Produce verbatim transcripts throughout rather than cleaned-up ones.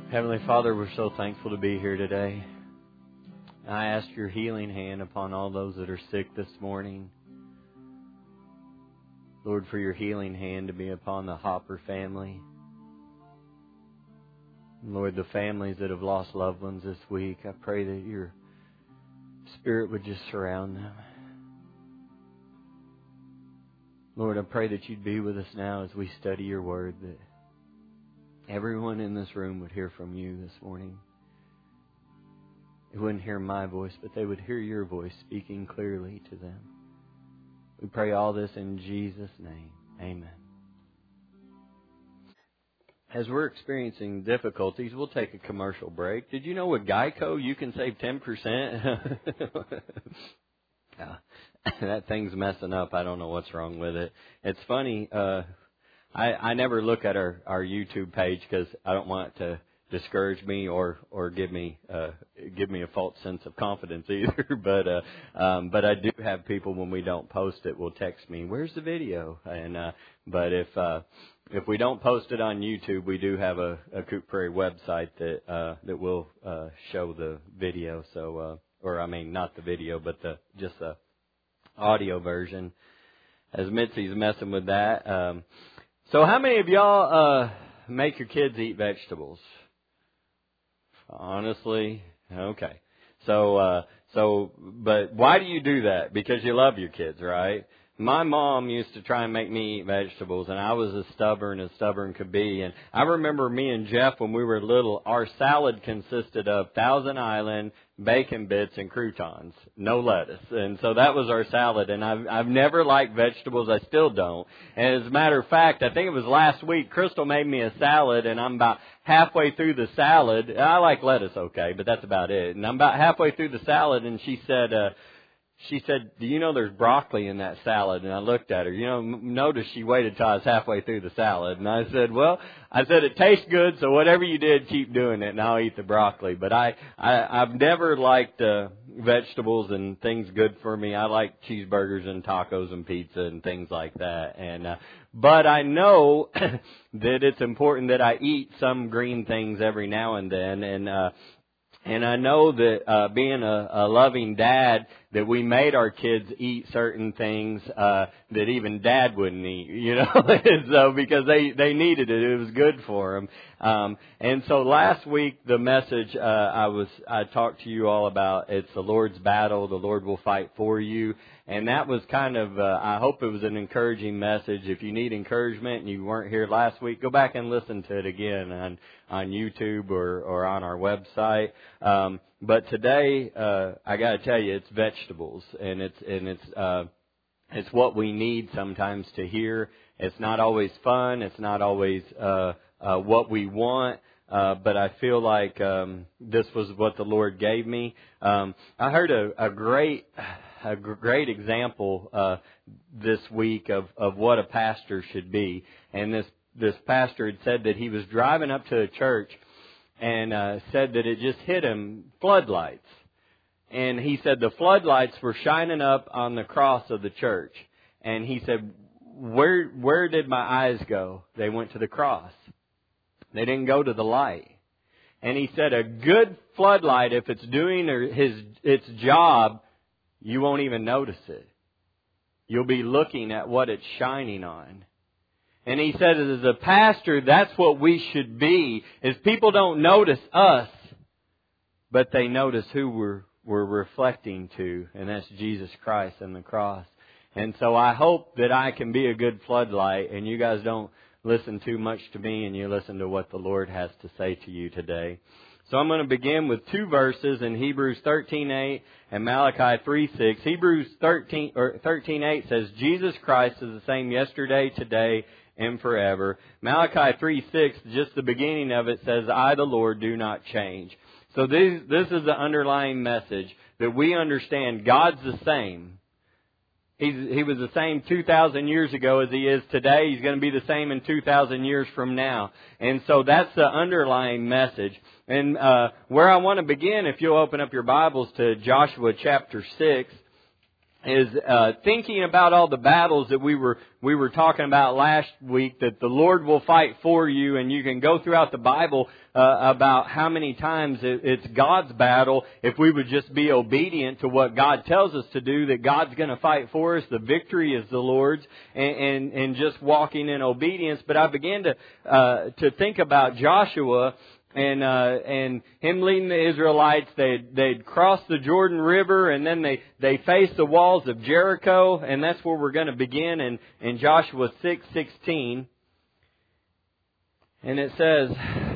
Heavenly Father, we're so thankful to be here today. I ask your healing hand upon all those that are sick this morning. Lord, for your healing hand to be upon the Hopper family. Lord, the families that have lost loved ones this week, I pray that your Spirit would just surround them. Lord, I pray that you'd be with us now as we study your word, that everyone in this room would hear from you this morning. They wouldn't hear my voice, but they would hear your voice speaking clearly to them. We pray all this in Jesus' name. Amen. As we're experiencing difficulties, we'll take a commercial break. Did you know with Geico you can save ten percent? uh, that thing's messing up. I don't know what's wrong with it. It's funny. Uh, I, I never look at our, our YouTube page because I don't want it to discourage me or or give me uh, give me a false sense of confidence either. but uh, um, but I do have people when we don't post it will text me, "Where's the video?" And uh, but if uh, if we don't post it on YouTube, we do have a, a Coop Prairie website that uh, that will uh, show the video. So uh, or I mean not the video, but the just the audio version. As Mitzi's messing with that. Um, so how many of y'all uh, make your kids eat vegetables? Honestly, okay. So, uh, so, but why do you do that? Because you love your kids, right? My mom used to try and make me eat vegetables, and I was as stubborn as stubborn could be. And I remember me and Jeff, when we were little, our salad consisted of Thousand Island, bacon bits, and croutons, no lettuce. And so that was our salad. And I've, I've never liked vegetables. I still don't. And as a matter of fact, I think it was last week, Crystal made me a salad, and I'm about halfway through the salad. I like lettuce, okay, but that's about it. And I'm about halfway through the salad, and she said, uh, She said, "Do you know there's broccoli in that salad?" And I looked at her. You know, notice she waited till I was halfway through the salad. And I said, well, I said, it tastes good, so whatever you did, keep doing it, and I'll eat the broccoli. But I, I, I've never liked uh, vegetables and things good for me. I like cheeseburgers and tacos and pizza and things like that. And uh, but I know that it's important that I eat some green things every now and then. And uh And I know that uh, being a, a loving dad, that we made our kids eat certain things uh, that even Dad wouldn't eat, you know, and so because they they needed it, it was good for them. Um, and so last week the message uh, I was I talked to you all about, it's the Lord's battle, the Lord will fight for you, and that was kind of uh, I hope it was an encouraging message. If you need encouragement and you weren't here last week, go back and listen to it again on on YouTube or or on our website. Um, but today, uh, I got to tell you, it's vegetables, and it's and it's uh, it's what we need sometimes to hear. It's not always fun. It's not always uh, uh, what we want. Uh, but I feel like um, this was what the Lord gave me. Um, I heard a, a great a great example uh, this week of, of what a pastor should be, and this this pastor had said that he was driving up to a church. And uh, said that it just hit him floodlights. And he said the floodlights were shining up on the cross of the church. And he said, where where did my eyes go? They went to the cross. They didn't go to the light. And he said a good floodlight, if it's doing his its job, you won't even notice it. You'll be looking at what it's shining on. And he said, as a pastor, that's what we should be, is people don't notice us, but they notice who we're, we're reflecting to, and that's Jesus Christ and the cross. And so I hope that I can be a good floodlight, and you guys don't listen too much to me, and you listen to what the Lord has to say to you today. So I'm going to begin with two verses in Hebrews thirteen eight and Malachi three six. Hebrews thirteen or thirteen eight says, Jesus Christ is the same yesterday, today, and forever. Malachi three six, just the beginning of it, says, I, the Lord, do not change. So this, this is the underlying message, that we understand God's the same. He's, he was the same two thousand years ago as He is today. He's going to be the same in two thousand years from now. And so that's the underlying message. And uh, where I want to begin, if you'll open up your Bibles to Joshua chapter six. is uh, thinking about all the battles that we were we were talking about last week, that the Lord will fight for you, and you can go throughout the Bible uh, about how many times it, it's God's battle. If we would just be obedient to what God tells us to do, that God's going to fight for us. The victory is the Lord's, and and, and just walking in obedience. But I began to uh, to think about Joshua. And, uh, and him leading the Israelites. They'd, they'd cross the Jordan River, and then they, they faced the walls of Jericho, and that's where we're going to begin in, in Joshua six sixteen. And it says,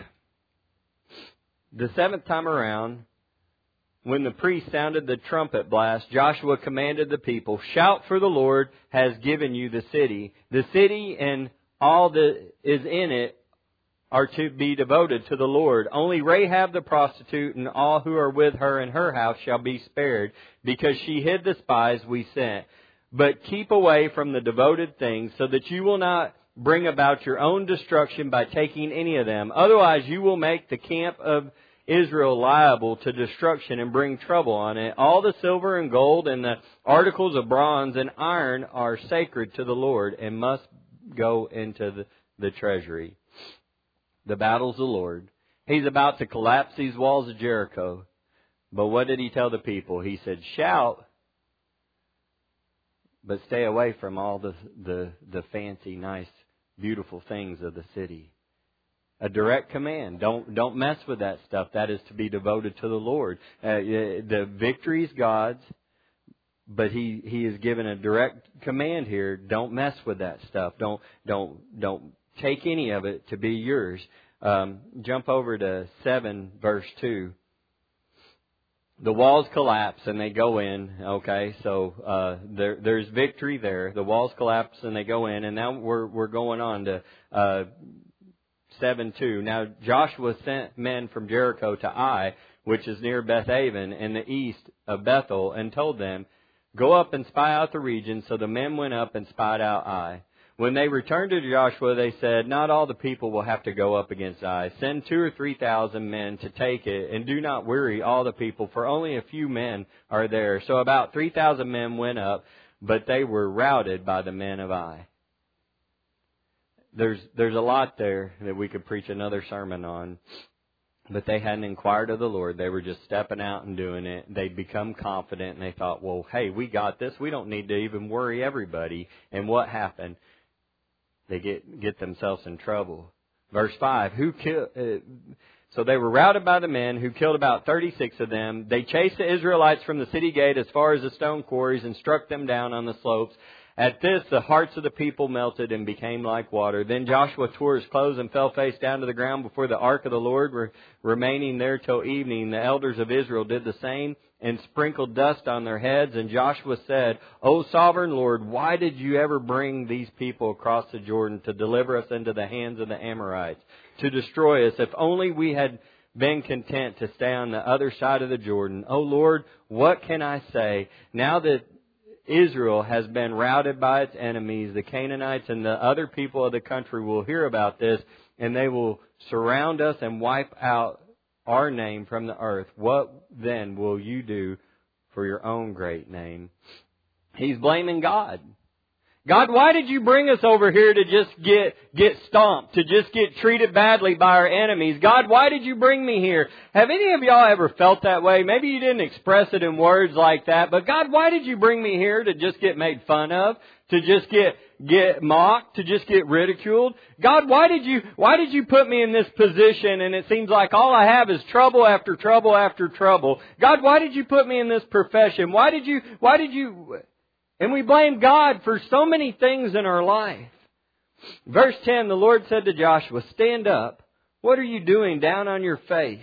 the seventh time around, when the priest sounded the trumpet blast, Joshua commanded the people, shout, for the Lord has given you the city. The city and all that is in it are to be devoted to the Lord. Only Rahab the prostitute and all who are with her in her house shall be spared, because she hid the spies we sent. But keep away from the devoted things, so that you will not bring about your own destruction by taking any of them. Otherwise you will make the camp of Israel liable to destruction and bring trouble on it. All the silver and gold and the articles of bronze and iron are sacred to the Lord and must go into the, the treasury. The battle's the Lord. He's about to collapse these walls of Jericho. But what did He tell the people? He said, shout, but stay away from all the, the, the fancy, nice, beautiful things of the city. A direct command. Don't, don't mess with that stuff. That is to be devoted to the Lord. Uh, the victory is God's, but He, He is given a direct command here. Don't mess with that stuff. Don't, don't, don't take any of it to be yours. Um, jump over to seven, verse two. The walls collapse and they go in. Okay, so uh, there, there's victory there. The walls collapse and they go in, and now we're we're going on to uh, seven two. Now Joshua sent men from Jericho to Ai, which is near Bethaven in the east of Bethel, and told them, go up and spy out the region. So the men went up and spied out Ai. When they returned to Joshua, they said, not all the people will have to go up against Ai. Send two or three thousand men to take it, and do not weary all the people, for only a few men are there. So about three thousand men went up, but they were routed by the men of Ai. There's, there's a lot there that we could preach another sermon on. But they hadn't inquired of the Lord. They were just stepping out and doing it. They'd become confident, and they thought, well, hey, we got this. We don't need to even worry everybody. And what happened? They get get themselves in trouble. Verse five, who killed? Uh, so they were routed by the men, who killed about thirty-six of them. They chased the Israelites from the city gate as far as the stone quarries and struck them down on the slopes. At this, the hearts of the people melted and became like water. Then Joshua tore his clothes and fell face down to the ground before the ark of the Lord, re- remaining there till evening. The elders of Israel did the same and sprinkled dust on their heads. And Joshua said, O sovereign Lord, why did you ever bring these people across the Jordan to deliver us into the hands of the Amorites, to destroy us? If only we had been content to stay on the other side of the Jordan. O Lord, what can I say? Now that Israel has been routed by its enemies, the Canaanites and the other people of the country will hear about this, and they will surround us and wipe out our name from the earth. What then will you do for your own great name? He's blaming God. God, why did you bring us over here to just get get stomped, to just get treated badly by our enemies? God, why did you bring me here? Have any of y'all ever felt that way? Maybe you didn't express it in words like that, but God, why did you bring me here to just get made fun of, to just get get mocked, to just get ridiculed? God, why did you why did you put me in this position, and it seems like all I have is trouble after trouble after trouble? God, why did you put me in this profession? Why did you why did you And we blame God for so many things in our life. Verse ten, the Lord said to Joshua, stand up. What are you doing down on your face?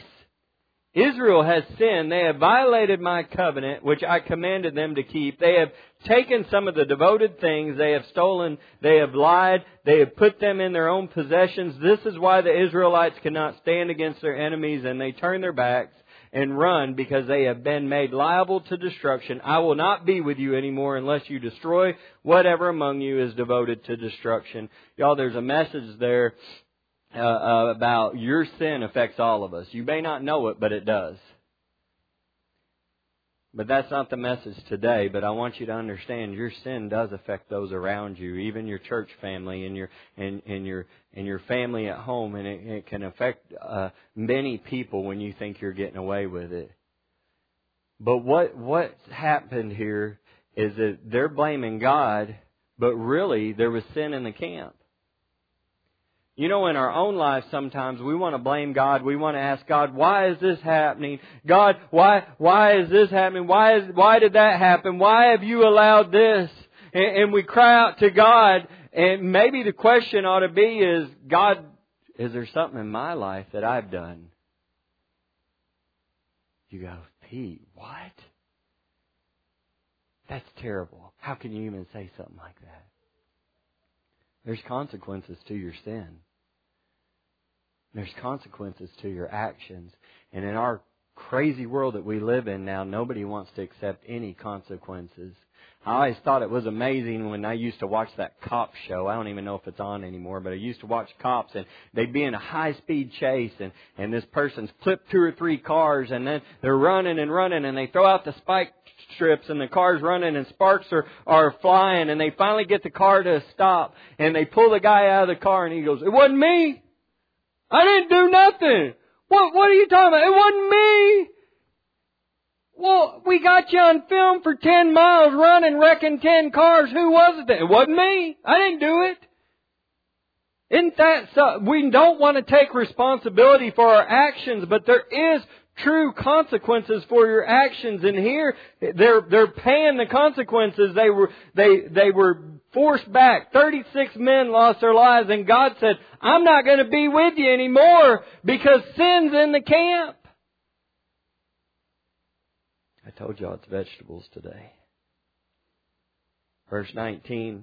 Israel has sinned. They have violated my covenant, which I commanded them to keep. They have taken some of the devoted things. They have stolen. They have lied. They have put them in their own possessions. This is why the Israelites cannot stand against their enemies, and they turn their backs and run, because they have been made liable to destruction. I will not be with you anymore unless you destroy whatever among you is devoted to destruction. Y'all, there's a message there uh, uh, about your sin affects all of us. You may not know it, but it does. But that's not the message today. But I want you to understand your sin does affect those around you, even your church family and your and, and your and your family at home, and it, it can affect uh, many people when you think you're getting away with it. But what what's happened here is that they're blaming God, but really there was sin in the camp. You know, in our own life, sometimes we want to blame God. We want to ask God, why is this happening? God, why, why is this happening? Why is, why did that happen? Why have you allowed this? And, and we cry out to God. And maybe the question ought to be is, God, is there something in my life that I've done? You go, Pete, what? That's terrible. How can you even say something like that? There's consequences to your sin. There's consequences to your actions. And in our crazy world that we live in now, nobody wants to accept any consequences. I always thought it was amazing when I used to watch that cop show. I don't even know if it's on anymore, but I used to watch cops, and they'd be in a high-speed chase, and, and this person's flipped two or three cars, and then they're running and running, and they throw out the spike strips, and the car's running, and sparks are, are flying, and they finally get the car to stop, and they pull the guy out of the car, and he goes, "It wasn't me. I didn't do nothing. What, what are you talking about? It wasn't me. Well, we got you on film for ten miles running, wrecking ten cars. Who was it? It wasn't me. I didn't do it." Isn't that so? We don't want to take responsibility for our actions, but there is true consequences for your actions. And here, they're they're paying the consequences. They were they they were forced back. thirty-six men lost their lives, and God said, "I'm not going to be with you anymore because sin's in the camp." I told y'all it's vegetables today. Verse nineteen.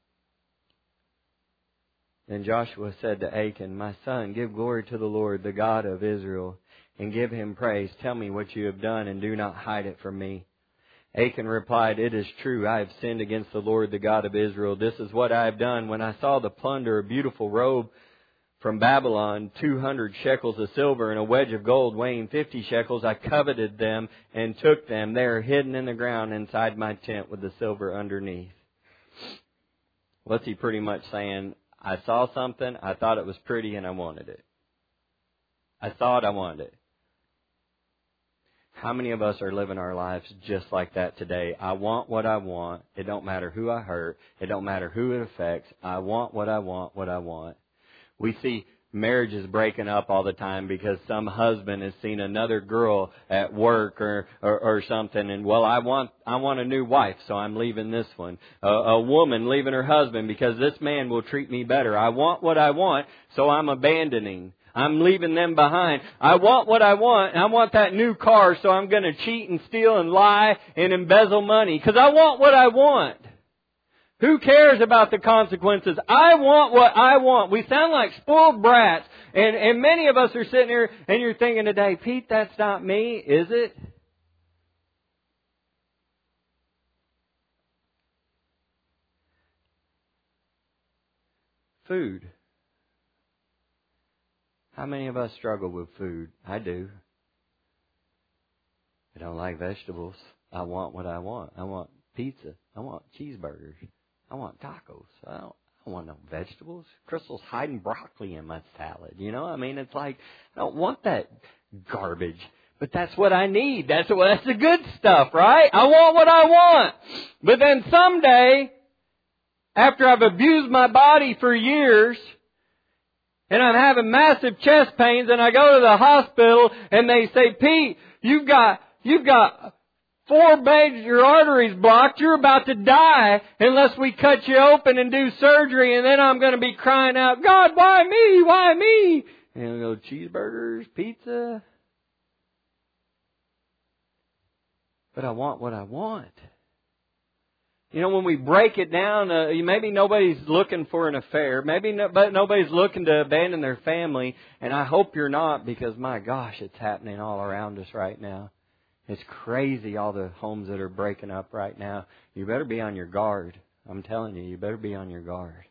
Then Joshua said to Achan, "My son, give glory to the Lord, the God of Israel, and give Him praise. Tell me what you have done, and do not hide it from me." Achan replied, "It is true, I have sinned against the Lord, the God of Israel. This is what I have done. When I saw the plunder, a beautiful robe from Babylon, two hundred shekels of silver, and a wedge of gold weighing fifty shekels, I coveted them and took them. They are hidden in the ground inside my tent with the silver underneath." What's he pretty much saying? I saw something, I thought it was pretty, and I wanted it. I thought I wanted it. How many of us are living our lives just like that today? I want what I want. It don't matter who I hurt. It don't matter who it affects. I want what I want, what I want. We see marriages breaking up all the time because some husband has seen another girl at work or, or, or something, and well, I want I want a new wife, so I'm leaving this one. A, a woman leaving her husband because this man will treat me better. I want what I want, so I'm abandoning. I'm leaving them behind. I want what I want, and I want that new car, so I'm going to cheat and steal and lie and embezzle money because I want what I want. Who cares about the consequences? I want what I want. We sound like spoiled brats. And, and many of us are sitting here and you're thinking today, Pete, that's not me, is it? Food. How many of us struggle with food? I do. I don't like vegetables. I want what I want. I want pizza. I want cheeseburgers. I want tacos. I don't, I don't want no vegetables. Crystal's hiding broccoli in my salad. You know, I mean, it's like, I don't want that garbage. But that's what I need. That's what, that's the good stuff, right? I want what I want. But then someday, after I've abused my body for years, and I'm having massive chest pains, and I go to the hospital, and they say, Pete, you've got, you've got four major arteries blocked. You're about to die unless we cut you open and do surgery. And then I'm going to be crying out, God, why me? Why me? And I'll go, cheeseburgers, pizza. But I want what I want. You know, when we break it down, uh, maybe nobody's looking for an affair. Maybe no, but nobody's looking to abandon their family. And I hope you're not, because my gosh, it's happening all around us right now. It's crazy, all the homes that are breaking up right now. You better be on your guard. I'm telling you, you better be on your guard.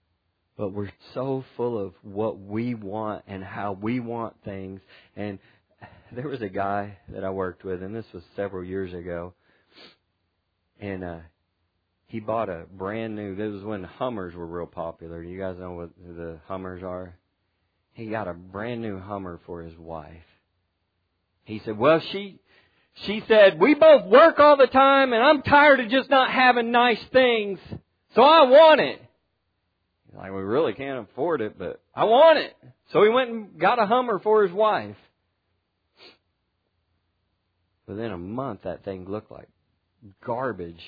But we're so full of what we want and how we want things. And there was a guy that I worked with, and this was several years ago, and uh, he bought a brand new, this was when Hummers were real popular. You guys know what the Hummers are? He got a brand new Hummer for his wife. He said, well, she she said, we both work all the time, and I'm tired of just not having nice things, so I want it. Like, we really can't afford it, but I want it. So he went and got a Hummer for his wife. Within a month, that thing looked like garbage.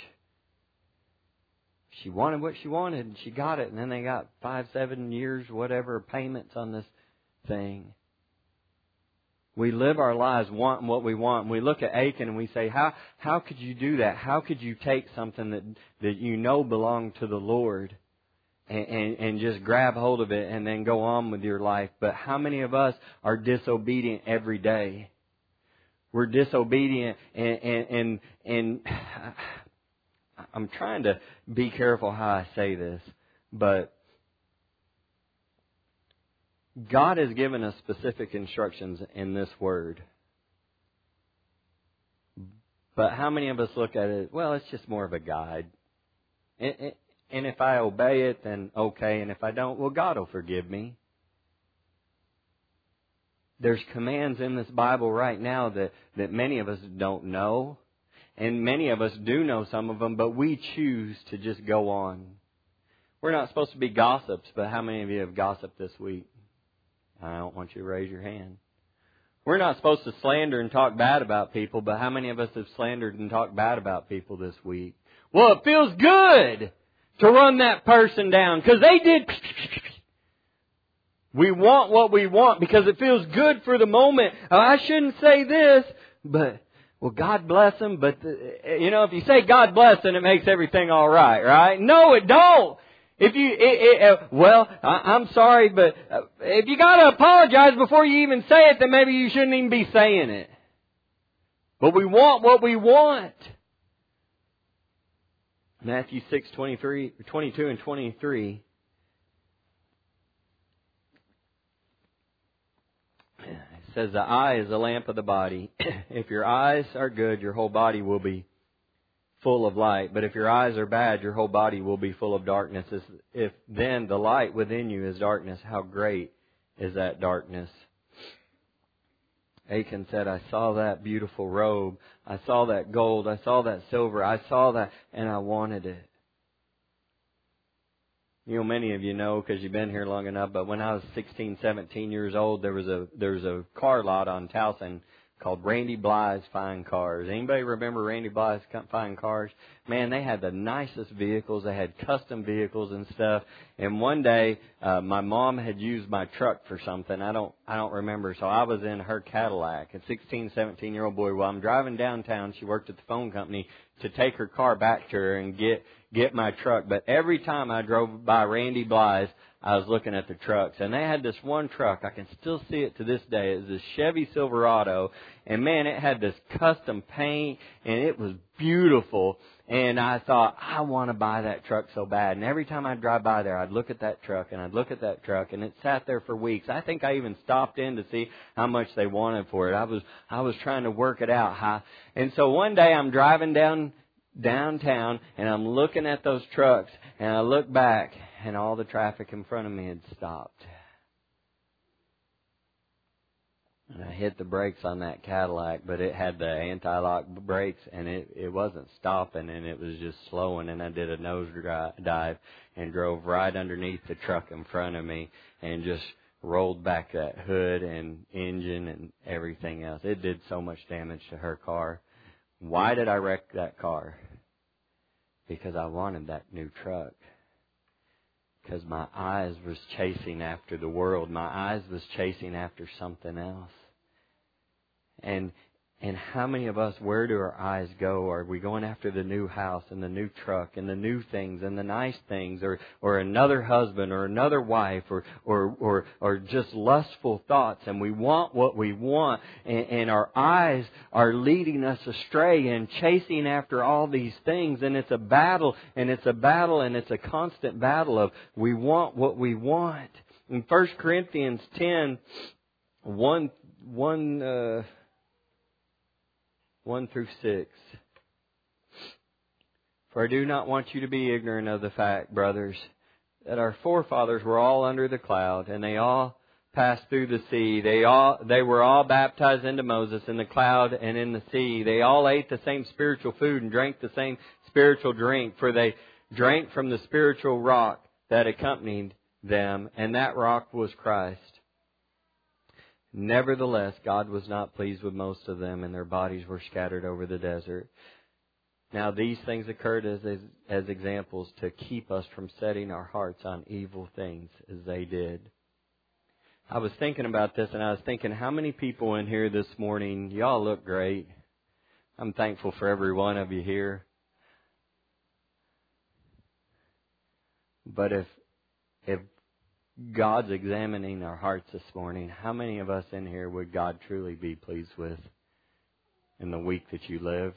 She wanted what she wanted, and she got it. And then they got five, seven years, whatever, payments on this thing. We live our lives wanting what we want. And we look at Achan and we say, how how could you do that? How could you take something that, that you know belonged to the Lord and, and, and just grab hold of it and then go on with your life? But how many of us are disobedient every day? We're disobedient and, and, and, and I'm trying to be careful how I say this, but God has given us specific instructions in this word. But how many of us look at it, well, it's just more of a guide. And if I obey it, then okay. And if I don't, well, God will forgive me. There's commands in this Bible right now that, that many of us don't know. And many of us do know some of them, but we choose to just go on. We're not supposed to be gossips, but how many of you have gossiped this week? I don't want you to raise your hand. We're not supposed to slander and talk bad about people, but how many of us have slandered and talked bad about people this week? Well, it feels good to run that person down because they did. We want what we want because it feels good for the moment. Oh, I shouldn't say this, but, well, God bless them. But, the, you know, if you say God bless, then it makes everything all right, right? No, it don't. If you, it, it, uh, well, I, I'm sorry, but uh, if you got to apologize before you even say it, then maybe you shouldn't even be saying it. But we want what we want. Matthew six, twenty-three, twenty-two and twenty-three. It says the eye is the lamp of the body. If your eyes are good, your whole body will be full of light. But if your eyes are bad, your whole body will be full of darkness. If then the light within you is darkness, how great is that darkness? Achan said, I saw that beautiful robe. I saw that gold. I saw that silver. I saw that and I wanted it. You know, many of you know because you've been here long enough, but when I was sixteen, seventeen years old, there was a there was a car lot on Towson called Randy Bly's Fine Cars. Anybody remember Randy Bly's Fine Cars? Man, they had the nicest vehicles. They had custom vehicles and stuff. And one day, uh, my mom had used my truck for something. I don't I don't remember. So I was in her Cadillac. A sixteen, seventeen-year-old boy. While I'm driving downtown, she worked at the phone company to take her car back to her and get get my truck. But every time I drove by Randy Bly's, I was looking at the trucks. And they had this one truck. I can still see it to this day. It was a Chevy Silverado. And man, it had this custom paint. And it was beautiful. And I thought, I want to buy that truck so bad. And every time I'd drive by there, I'd look at that truck. And I'd look at that truck. And it sat there for weeks. I think I even stopped in to see how much they wanted for it. I was I was trying to work it out. How, and so one day I'm driving down downtown, and I'm looking at those trucks, and I look back, and all the traffic in front of me had stopped. And I hit the brakes on that Cadillac, but it had the anti-lock brakes, and it, it wasn't stopping, and it was just slowing, and I did a nose dive and drove right underneath the truck in front of me and just rolled back that hood and engine and everything else. It did so much damage to her car. Why did I wreck that car? Because I wanted that new truck. Because my eyes was chasing after the world. My eyes was chasing after something else. And and how many of us, where do our eyes go? Are we going after the new house and the new truck and the new things and the nice things, or or another husband or another wife, or or or, or just lustful thoughts, and we want what we want, and, and our eyes are leading us astray and chasing after all these things, and it's a battle, and it's a battle, and it's a constant battle of we want what we want. In First Corinthians ten, one one, uh, one through six. For I do not want you to be ignorant of the fact, brothers, that our forefathers were all under the cloud, and they all passed through the sea. They all they were all baptized into Moses in the cloud and in the sea. They all ate the same spiritual food and drank the same spiritual drink, for they drank from the spiritual rock that accompanied them, and that rock was Christ. Nevertheless, God was not pleased with most of them, and their bodies were scattered over the desert. Now these things occurred as, as as examples to keep us from setting our hearts on evil things as they did. I was thinking about this, and I was thinking, how many people in here this morning, y'all look great. I'm thankful for every one of you here. But if if God's examining our hearts this morning, how many of us in here would God truly be pleased with in the week that you lived?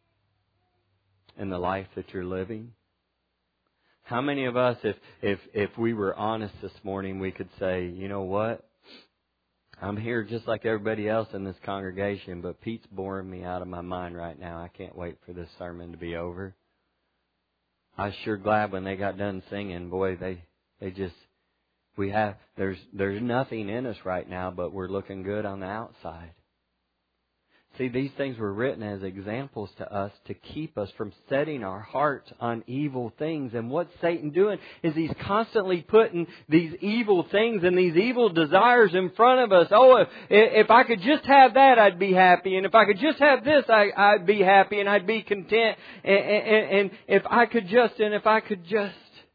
In the life that you're living? How many of us, if if if we were honest this morning, we could say, you know what? I'm here just like everybody else in this congregation, but Pete's boring me out of my mind right now. I can't wait for this sermon to be over. I was sure glad when they got done singing. Boy, they they just we have there's there's nothing in us right now, but we're looking good on the outside. See, these things were written as examples to us to keep us from setting our hearts on evil things. And what's Satan doing is he's constantly putting these evil things and these evil desires in front of us. Oh, if, if I could just have that, I'd be happy. And if I could just have this, I, I'd be happy and I'd be content. And, and, and if I could just, and if I could just.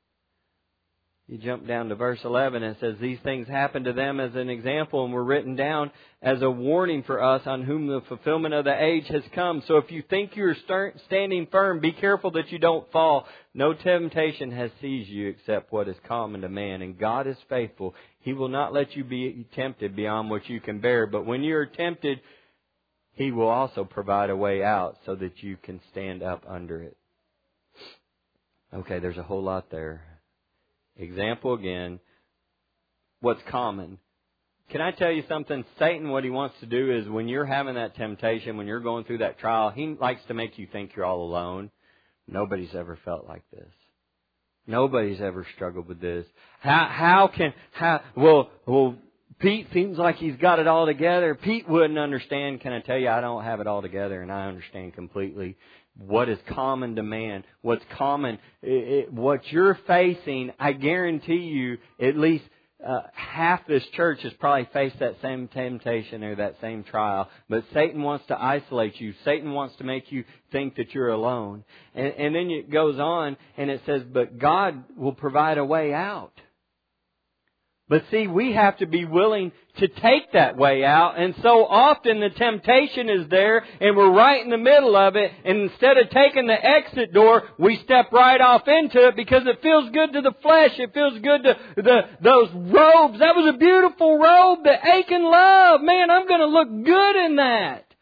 You jump down to verse eleven, and it says, these things happened to them as an example and were written down as a warning for us on whom the fulfillment of the age has come. So if you think you're standing firm, be careful that you don't fall. No temptation has seized you except what is common to man. And God is faithful. He will not let you be tempted beyond what you can bear. But when you are tempted, He will also provide a way out so that you can stand up under it. Okay, there's a whole lot there. Example again. What's common? Can I tell you something? Satan, what he wants to do is when you're having that temptation, when you're going through that trial, he likes to make you think you're all alone. Nobody's ever felt like this. Nobody's ever struggled with this. How, how can, how, well, well, Pete seems like he's got it all together. Pete wouldn't understand. Can I tell you, I don't have it all together, and I understand completely. What is common to man, what's common, it, it, what you're facing, I guarantee you at least uh, half this church has probably faced that same temptation or that same trial. But Satan wants to isolate you. Satan wants to make you think that you're alone. And, and then it goes on and it says, but God will provide a way out. But see, we have to be willing to take that way out. And so often the temptation is there and we're right in the middle of it. And instead of taking the exit door, we step right off into it because it feels good to the flesh. It feels good to the those robes. That was a beautiful robe that Achan loved. Man, I'm going to look good in that.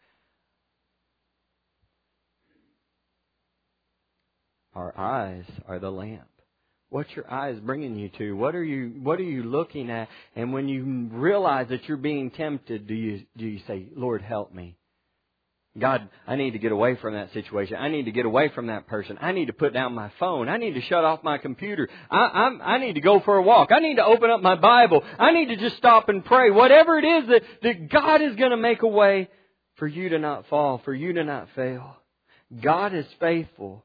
Our eyes are the lamp. What's your eyes bringing you to? What are you What are you looking at? And when you realize that you're being tempted, do you do you say, Lord, help me? God, I need to get away from that situation. I need to get away from that person. I need to put down my phone. I need to shut off my computer. I, I'm, I need to go for a walk. I need to open up my Bible. I need to just stop and pray. Whatever it is that, that God is going to make a way for you to not fall, for you to not fail. God is faithful.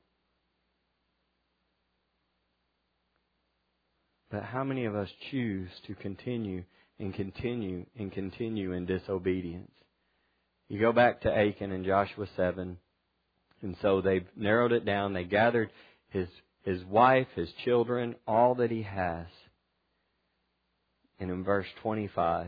But how many of us choose to continue and continue and continue in disobedience? You go back to Achan in Joshua seven. And so they've narrowed it down. They gathered his, his wife, his children, all that he has. And in verse twenty-five,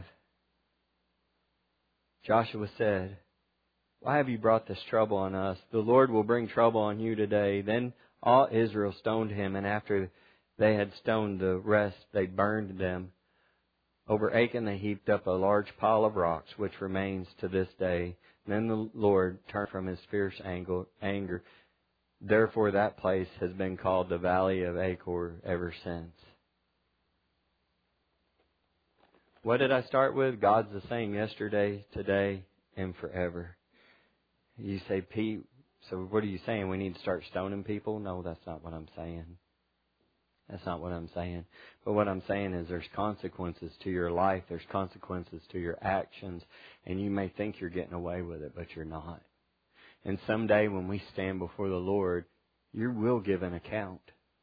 Joshua said, why have you brought this trouble on us? The Lord will bring trouble on you today. Then all Israel stoned him, and after they had stoned the rest, they burned them. Over Achan they heaped up a large pile of rocks, which remains to this day. Then the Lord turned from His fierce anger. Therefore that place has been called the Valley of Achor ever since. what did I start with? God's the same yesterday, today, and forever. You say, Pete, so what are you saying? We need to start stoning people? No, that's not what I'm saying. That's not what I'm saying. But what I'm saying is there's consequences to your life. There's consequences to your actions. And you may think you're getting away with it, but you're not. And someday when we stand before the Lord, you will give an account.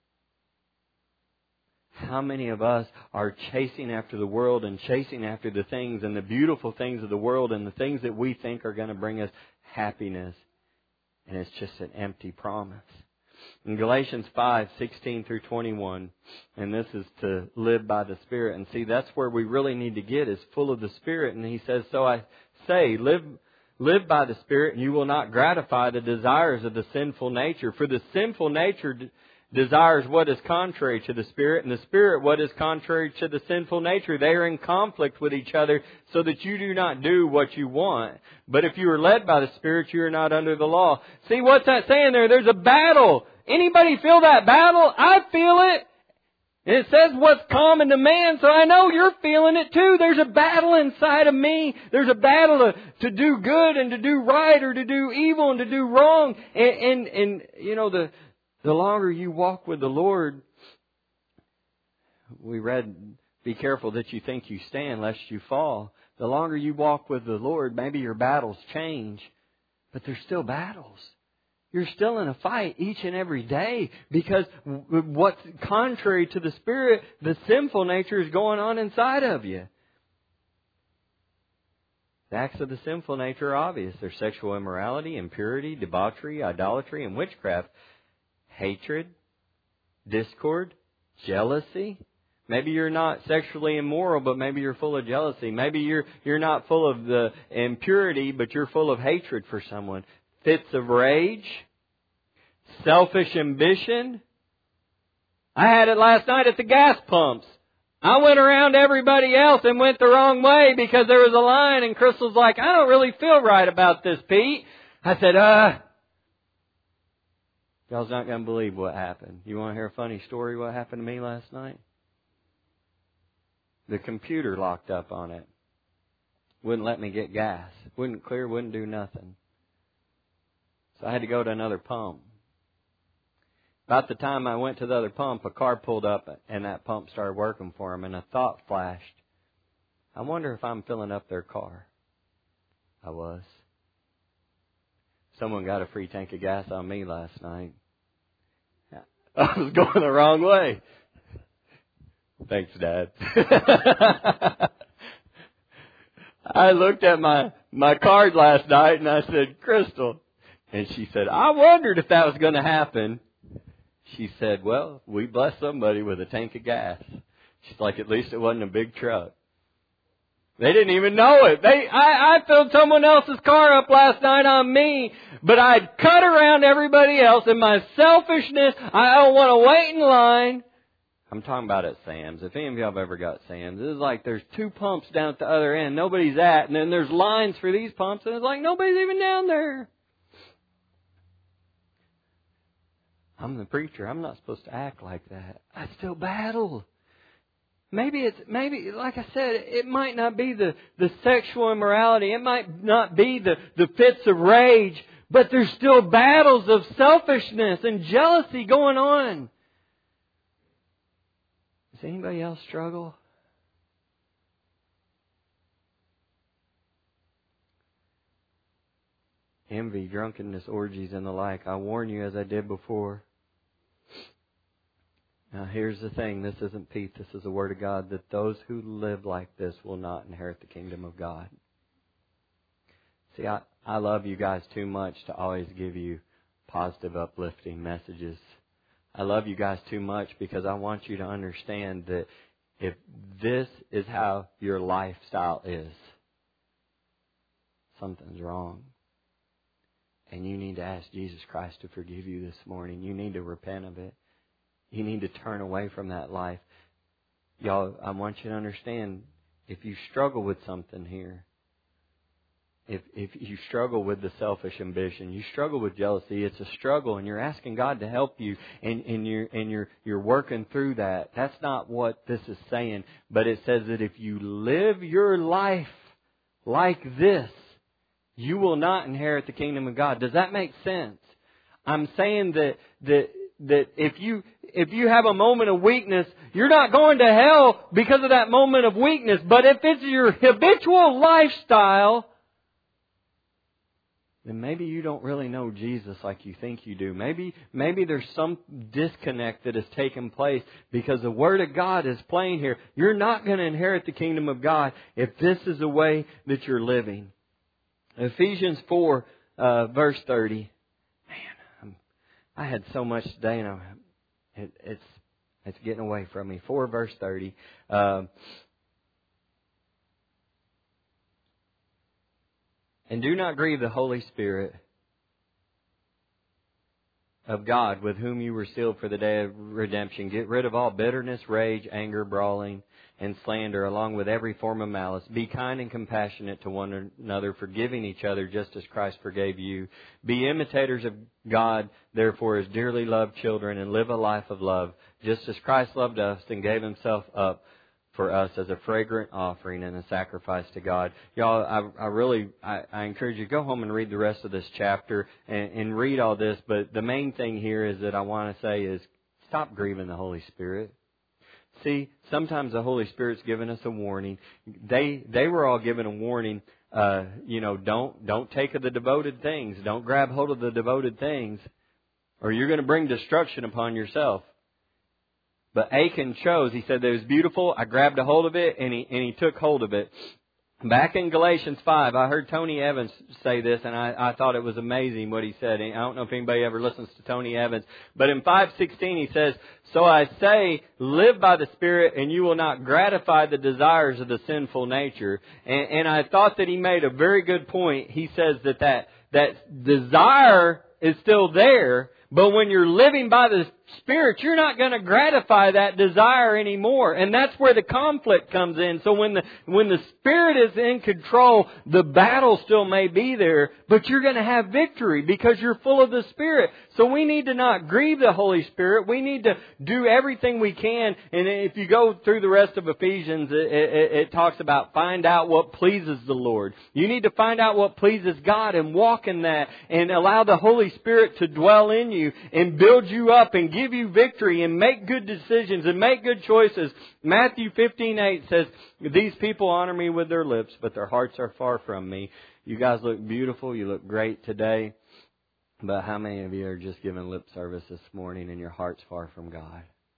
How many of us are chasing after the world and chasing after the things and the beautiful things of the world and the things that we think are going to bring us happiness? And it's just an empty promise. In Galatians five, sixteen through twenty-one, and this is to live by the Spirit. And see, that's where we really need to get, is full of the Spirit. And he says, so I say, live live by the Spirit, and you will not gratify the desires of the sinful nature. For the sinful nature d- desires what is contrary to the Spirit, and the Spirit what is contrary to the sinful nature. They are in conflict with each other, so that you do not do what you want. But if you are led by the Spirit, you are not under the law. See, what's that saying there? There's a battle. Anybody feel that battle? I feel it. And it says what's common to man, so I know you're feeling it too. There's a battle inside of me. There's a battle to, to do good and to do right, or to do evil and to do wrong. And, and, and you know, the, the longer you walk with the Lord, we read, be careful that you think you stand lest you fall. The longer you walk with the Lord, maybe your battles change, but there's still battles. You're still in a fight each and every day, because what's contrary to the Spirit, the sinful nature, is going on inside of you. The acts of the sinful nature are obvious. There's sexual immorality, impurity, debauchery, idolatry, and witchcraft. Hatred, discord, jealousy. Maybe you're not sexually immoral, but maybe you're full of jealousy. Maybe you're you're not full of the impurity, but you're full of hatred for someone. Fits of rage, selfish ambition. I had it last night at the gas pumps. I went around everybody else and went the wrong way because there was a line, and Crystal's like, I don't really feel right about this, Pete. I said, uh, y'all's not going to believe what happened. You want to hear a funny story what happened to me last night? The computer locked up on it. Wouldn't let me get gas. Wouldn't clear, wouldn't do nothing. So I had to go to another pump. About the time I went to the other pump, a car pulled up and that pump started working for him, and a thought flashed. I wonder if I'm filling up their car. I was. Someone got a free tank of gas on me last night. I was going the wrong way. Thanks, Dad. I looked at my, my card last night and I said, Crystal. And she said, I wondered if that was going to happen. She said, well, we blessed somebody with a tank of gas. She's like, at least it wasn't a big truck. They didn't even know it. They, I, I filled someone else's car up last night on me, but I'd cut around everybody else in my selfishness. I don't want to wait in line. I'm talking about at Sam's. If any of y'all have ever got Sam's, it's like there's two pumps down at the other end. Nobody's at, and then there's lines for these pumps, and it's like nobody's even down there. I'm the preacher. I'm not supposed to act like that. I still battle. Maybe it's, maybe, like I said, it might not be the, the sexual immorality. It might not be the, the fits of rage, but there's still battles of selfishness and jealousy going on. Does anybody else struggle? Envy, drunkenness, orgies, and the like. I warn you, as I did before. Now here's the thing. This isn't Pete. This is the Word of God. That those who live like this will not inherit the kingdom of God. See, I, I love you guys too much to always give you positive, uplifting messages. I love you guys too much because I want you to understand that if this is how your lifestyle is, something's wrong. And you need to ask Jesus Christ to forgive you this morning. You need to repent of it. You need to turn away from that life. Y'all, I want you to understand, if you struggle with something here, if if you struggle with the selfish ambition, you struggle with jealousy, it's a struggle, and you're asking God to help you, and, and you're and you're you're working through that. That's not what this is saying, but it says that if you live your life like this, you will not inherit the kingdom of God. Does that make sense? I'm saying that that that if you if you have a moment of weakness, you're not going to hell because of that moment of weakness. But if it's your habitual lifestyle, then maybe you don't really know Jesus like you think you do. Maybe maybe there's some disconnect that has taken place because the Word of God is plain here. You're not going to inherit the kingdom of God if this is the way that you're living. Ephesians four, uh, verse thirty. Man, I'm, I had so much today, and I'm, it, it's it's getting away from me. four, verse thirty. Uh, And do not grieve the Holy Spirit of God, with whom you were sealed for the day of redemption. Get rid of all bitterness, rage, anger, brawling, and slander, along with every form of malice. Be kind and compassionate to one another, forgiving each other just as Christ forgave you. Be imitators of God, therefore, as dearly loved children, and live a life of love, just as Christ loved us and gave Himself up for us as a fragrant offering and a sacrifice to God. Y'all, I, I really, I, I encourage you to go home and read the rest of this chapter and, and read all this. But the main thing here is that I want to say is stop grieving the Holy Spirit. See, sometimes the Holy Spirit's given us a warning. They, they were all given a warning. Uh, you know, don't, don't take of the devoted things. Don't grab hold of the devoted things, or you're going to bring destruction upon yourself. But Achan chose. He said that it was beautiful. I grabbed a hold of it, and he and he took hold of it. Back in Galatians five, I heard Tony Evans say this, and I, I thought it was amazing what he said. I don't know if anybody ever listens to Tony Evans, but in five sixteen he says, "So I say, live by the Spirit, and you will not gratify the desires of the sinful nature." And, and I thought that he made a very good point. He says that that, that desire is still there, but when you're living by the Spirit, you're not going to gratify that desire anymore. And that's where the conflict comes in. So when the when the Spirit is in control, the battle still may be there, but you're going to have victory because you're full of the Spirit. So we need to not grieve the Holy Spirit. We need to do everything we can. And if you go through the rest of Ephesians, it, it, it talks about find out what pleases the Lord. You need to find out what pleases God and walk in that and allow the Holy Spirit to dwell in you and build you up and give you victory and make good decisions and make good choices. Matthew fifteen eight says, "These people honor me with their lips, but their hearts are far from me." You guys look beautiful. You look great today. But how many of you are just giving lip service this morning and your heart's far from God?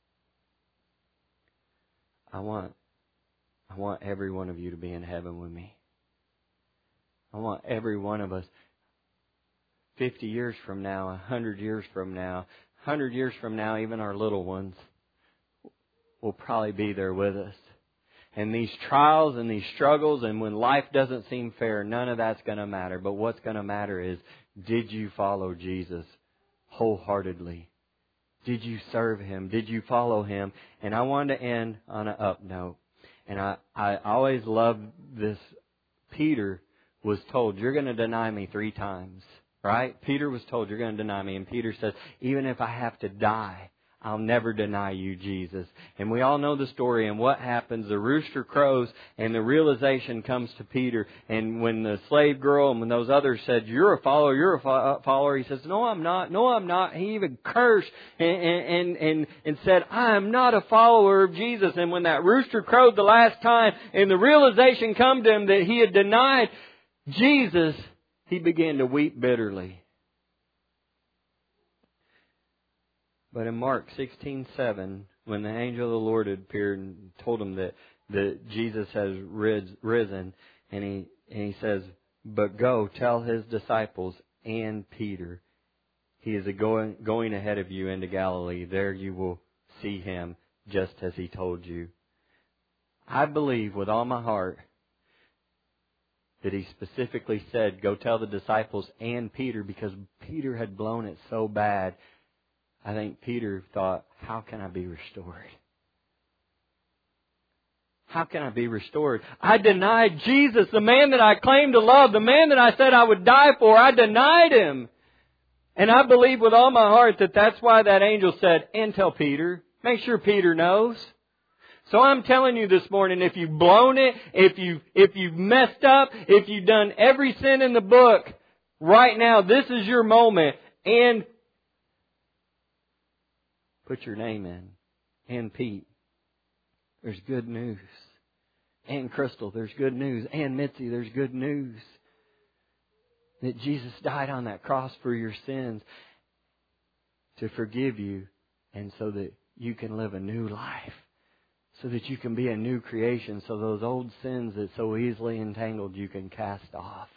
I want, I want every one of you to be in heaven with me. I want every one of us fifty years from now, one hundred years from now, one hundred years from now, even our little ones will probably be there with us. And these trials and these struggles, and when life doesn't seem fair, none of that's going to matter. But what's going to matter is, did you follow Jesus wholeheartedly? Did you serve Him? Did you follow Him? And I wanted to end on an up note. And I, I always love this. Peter was told, "You're going to deny me three times." Right? Peter was told, "You're going to deny me." And Peter says, "Even if I have to die, I'll never deny you, Jesus." And we all know the story. And what happens? The rooster crows and the realization comes to Peter. And when the slave girl and when those others said, "You're a follower, you're a follower," he says, "No, I'm not. No, I'm not." He even cursed and, and, and, and said, "I am not a follower of Jesus." And when that rooster crowed the last time and the realization come to him that he had denied Jesus, he began to weep bitterly. But in Mark sixteen seven, when the angel of the Lord had appeared and told him that, that Jesus has risen, and he, and he says, "But go tell His disciples and Peter, He is going, going ahead of you into Galilee. There you will see Him just as He told you." I believe with all my heart that He specifically said, "Go tell the disciples and Peter," because Peter had blown it so bad. I think Peter thought, how can I be restored? How can I be restored? I denied Jesus, the man that I claimed to love, the man that I said I would die for. I denied Him. And I believe with all my heart that that's why that angel said, and tell Peter. Make sure Peter knows. So I'm telling you this morning, if you've blown it, if you if you've messed up, if you've done every sin in the book, right now, this is your moment. And put your name in. And Pete, there's good news. And Crystal, there's good news. And Mitzi, there's good news. That Jesus died on that cross for your sins to forgive you and so that you can live a new life. So that you can be a new creation. So those old sins that so easily entangled you can cast off.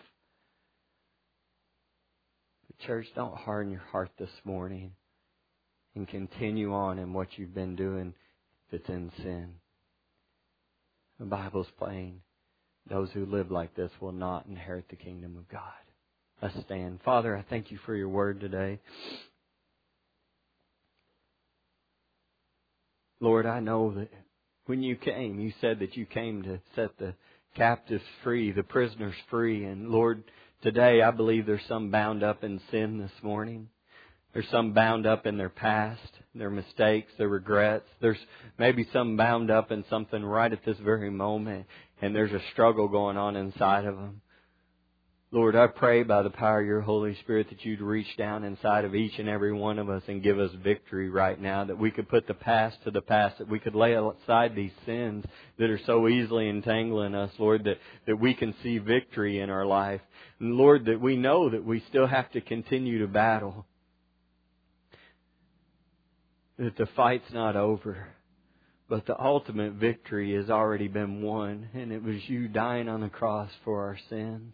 But church, don't harden your heart this morning. And continue on in what you've been doing that's in sin. The Bible's plain. Those who live like this will not inherit the kingdom of God. Let's stand. Father, I thank you for your word today. Lord, I know that when you came, you said that you came to set the captives free, the prisoners free. And Lord, today I believe there's some bound up in sin this morning. There's some bound up in their past, their mistakes, their regrets. There's maybe some bound up in something right at this very moment. And there's a struggle going on inside of them. Lord, I pray by the power of your Holy Spirit that you'd reach down inside of each and every one of us and give us victory right now. That we could put the past to the past. That we could lay aside these sins that are so easily entangling us, Lord. That, that we can see victory in our life. And Lord, that we know that we still have to continue to battle. That the fight's not over. But the ultimate victory has already been won. And it was you dying on the cross for our sins.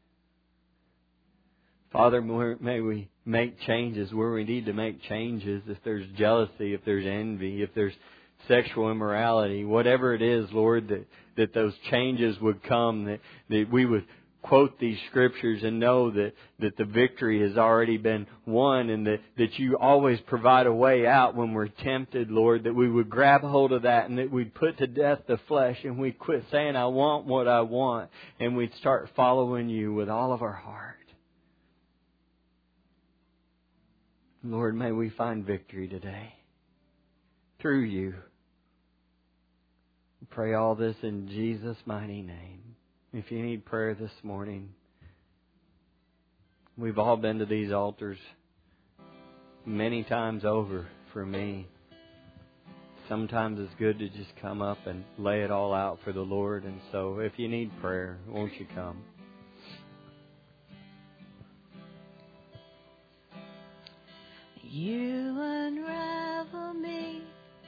Father, may we make changes where we need to make changes. If there's jealousy, if there's envy, if there's sexual immorality, whatever it is, Lord, that, that those changes would come, that, that we would quote these scriptures and know that, that the victory has already been won and that, that you always provide a way out when we're tempted, Lord, that we would grab hold of that and that we'd put to death the flesh and we'd quit saying, I want what I want, and we'd start following you with all of our heart. Lord, may we find victory today through you. We pray all this in Jesus' mighty name. If you need prayer this morning, we've all been to these altars many times over for me. Sometimes it's good to just come up and lay it all out for the Lord. And so if you need prayer, won't you come? You unravel me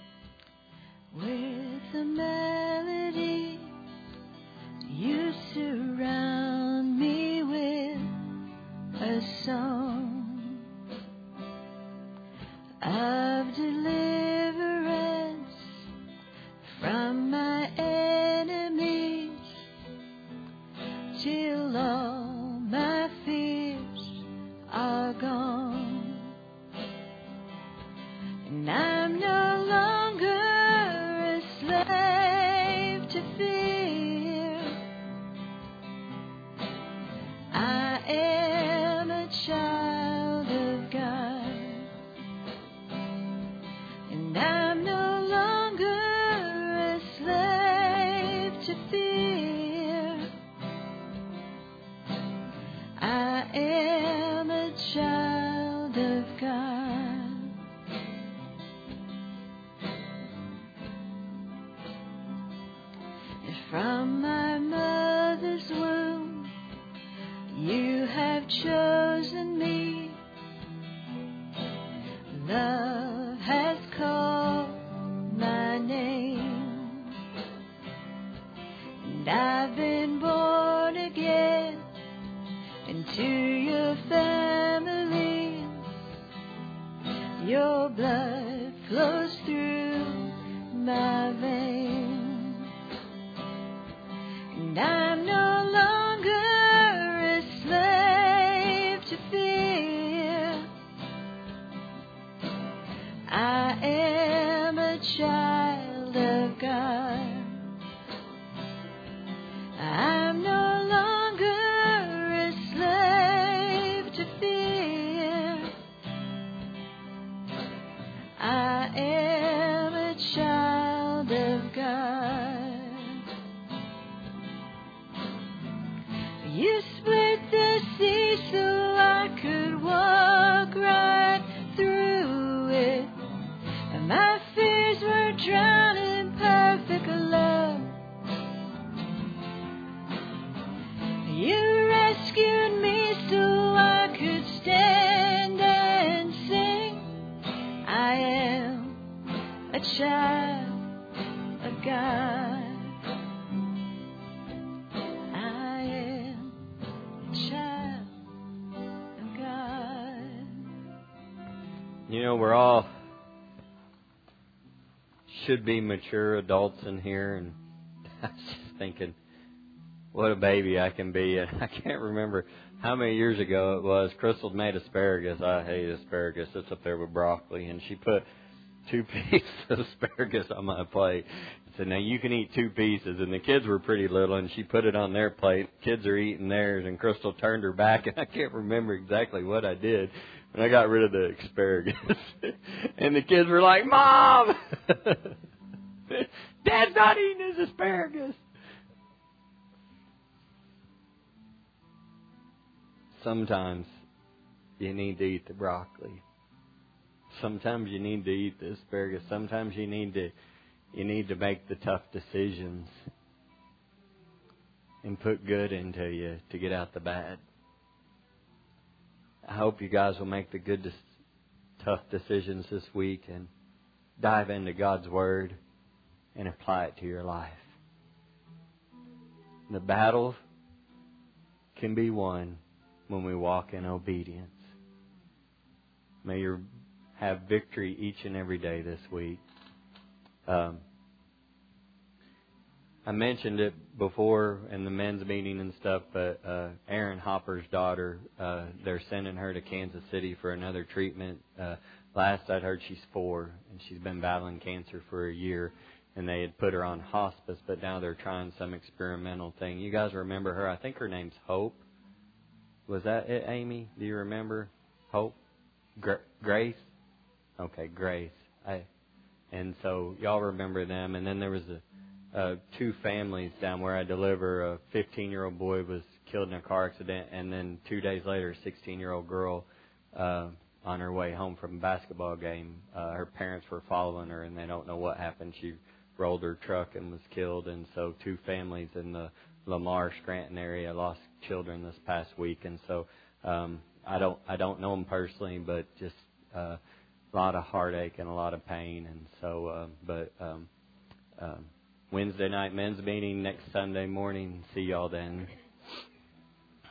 with a melody. You surround me with a song of deliverance from my enemies till all my fears are gone. And I'm no longer a slave to fear. I am a child of God. And I'm no longer a slave to fear. I am a child of God. From my mother's womb, you have chosen me. Love has called my name, and I've been born again into your family. Your blood flows through my veins. And I'm no longer a slave to fear. I am a child of God. You split the sea so I could walk right through it. And my fears were drowned in perfect love. You rescued me so I could stand and sing. I am a child of God. You know, we're all should be mature adults in here, and I was just thinking, what a baby I can be. And I can't remember how many years ago it was. Crystal made asparagus. I hate asparagus. It's up there with broccoli. And she put two pieces of asparagus on my plate. I said, now you can eat two pieces. And the kids were pretty little, and she put it on their plate. Kids are eating theirs, and Crystal turned her back, and I can't remember exactly what I did. And I got rid of the asparagus. And the kids were like, Mom! Dad's not eating his asparagus. Sometimes you need to eat the broccoli. Sometimes you need to eat the asparagus. Sometimes you need to you need to make the tough decisions and put good into you to get out the bad. I hope you guys will make the good, tough decisions this week and dive into God's Word and apply it to your life. The battle can be won when we walk in obedience. May you have victory each and every day this week. Um, I mentioned it before in the men's meeting and stuff, but uh, Aaron Hopper's daughter, uh, they're sending her to Kansas City for another treatment. Uh, last I'd heard she's four, and she's been battling cancer for a year, and they had put her on hospice, but now they're trying some experimental thing. You guys remember her? I think her name's Hope. Was that it, Amy? Do you remember? Hope? Gra- Grace? Okay, Grace. I, and so y'all remember them. And then there was a Uh, two families down where I deliver. A fifteen-year-old boy was killed in a car accident, and then two days later, a sixteen-year-old girl uh, on her way home from a basketball game. Uh, her parents were following her, and they don't know what happened. She rolled her truck and was killed, and so two families in the Lamar Scranton area lost children this past week. And so um, I don't I don't know them personally, but just uh, a lot of heartache and a lot of pain. And so, uh, but. Um, um, Wednesday night men's meeting next Sunday morning. See y'all then.